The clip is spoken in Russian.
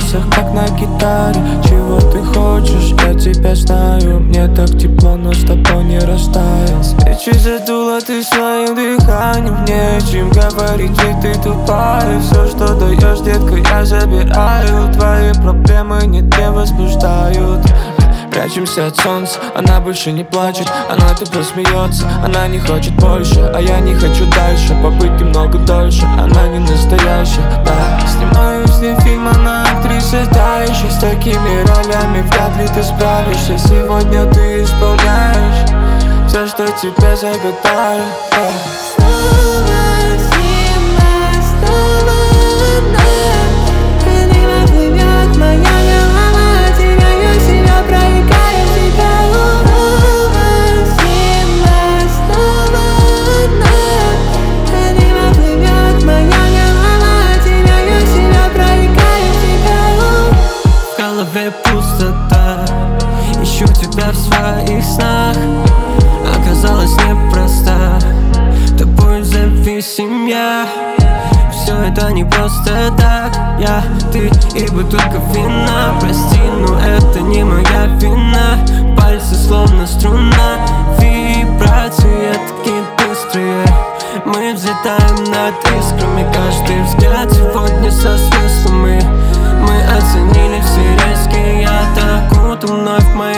пальцах, как на гитаре. Чего ты хочешь, я тебя знаю. Мне так тепло, но с тобой не растаю. Свечи задула ты своим дыханием. Не о чем говорить, ведь ты тупая. Все, что даешь, детка, я забираю. Твои проблемы не те возбуждают. Прячемся от солнца, она больше не плачет. Она тупо смеется, она не хочет больше. А я не хочу дальше, побыть немного дольше. Она не настоящая, да. Снимаю с ней фильм, она актриса та еще. С такими ролями вряд ли ты справишься. Сегодня ты исполняешь все, что тебе загадаю, да. Пустота, ищу тебя в своих снах. Оказалось непроста, тобой зависим я. Все это не просто так, я, ты и бутылка вина. Прости, но это не моя вина. Пальцы словно струна, вибрации такие быстрые. Мы взлетаем над искрами, каждый взгляд сегодня со смыслом. Мы оценили все резкие атаку, ты вновь в моей